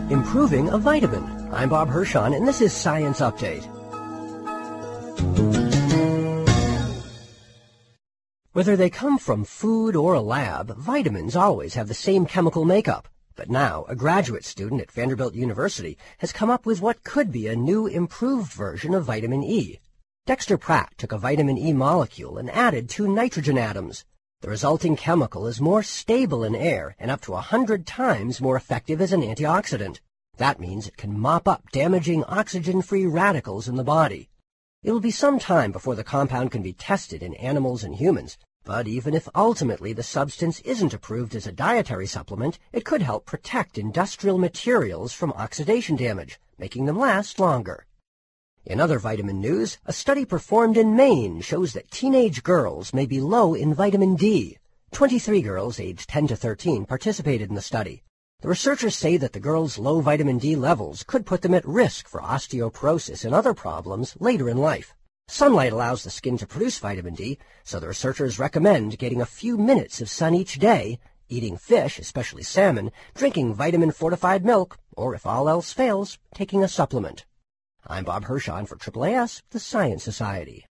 Improving a vitamin. I'm Bob Hirschon, and this is Science Update. Whether they come from food or a lab, vitamins always have the same chemical makeup. But now, a graduate student at Vanderbilt University has come up with what could be a new, improved version of vitamin E. Dexter Pratt took a vitamin E molecule and added 2 nitrogen atoms. The resulting chemical is more stable in air and up to 100 times more effective as an antioxidant. That means it can mop up damaging oxygen-free radicals in the body. It will be some time before the compound can be tested in animals and humans, but even if ultimately the substance isn't approved as a dietary supplement, it could help protect industrial materials from oxidation damage, making them last longer. In other vitamin news, a study performed in Maine shows that teenage girls may be low in vitamin D. 23 girls aged 10 to 13 participated in the study. The researchers say that the girls' low vitamin D levels could put them at risk for osteoporosis and other problems later in life. Sunlight allows the skin to produce vitamin D, so the researchers recommend getting a few minutes of sun each day, eating fish, especially salmon, drinking vitamin-fortified milk, or if all else fails, taking a supplement. I'm Bob Hirschon for AAAS, the Science Society.